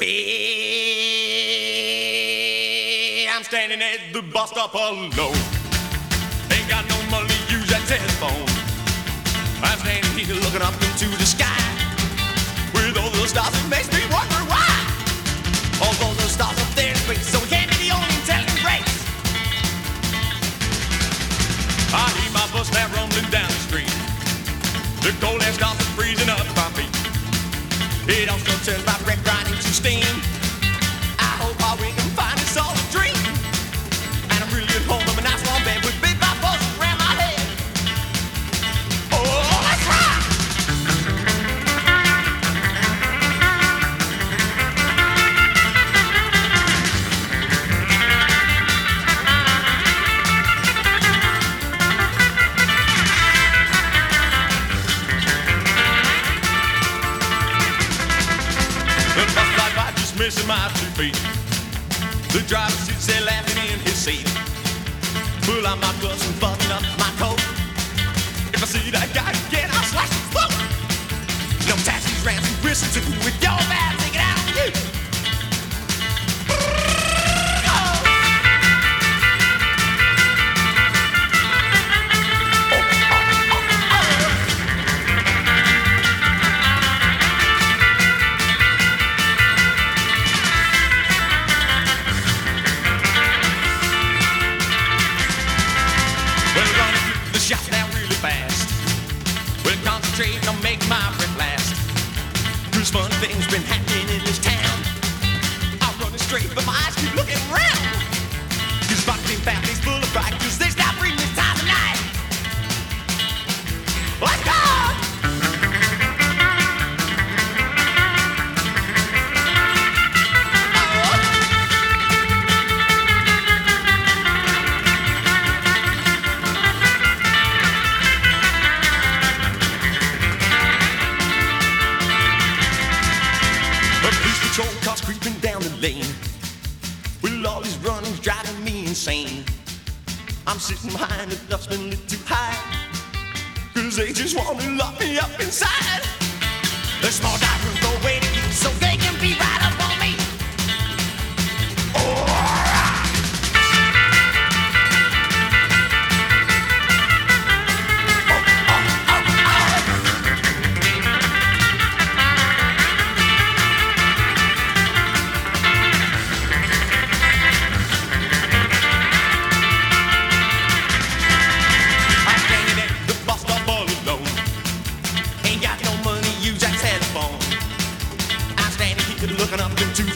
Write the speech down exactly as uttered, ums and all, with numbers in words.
Hey, I'm standing at the bus stop alone. Ain't got no money to use that telephone. I'm standing here looking up into the sky with all the stars. It makes me wonder why. Although the stars up there in space, so we can't be the only intelligent race. I hear my bus now rumbling down the street. The cold air starts freezing up my feet. It also turns my breath right into steam. I hope I wake and find it's all a dream. And I'm really at home in a nice warm bed with big five buzzing around my head. Oh, let's rock! The bus driver just missing my two feet. The driver sits there laughing in his seat. Pull out my gloves and button up my coat. If I see that guy again, I'll slash his throat. No taxis, ramps, and whistles to do with your bad. Take it out on you. Shots now really fast. We're concentrating on making my breath last. Cause fun things been happening in this town. I'm running straight, but my eyes keep looking round. Cause fucking families full of pride, cause they stop reading this time of night. Let's go! Patrol cars creeping down the lane. With all these runnings driving me insane. I'm sitting behind the dustbin lit too high. Cause they just want to lock me up inside. The small dark room go waiting so they can be right up on me. Looking up into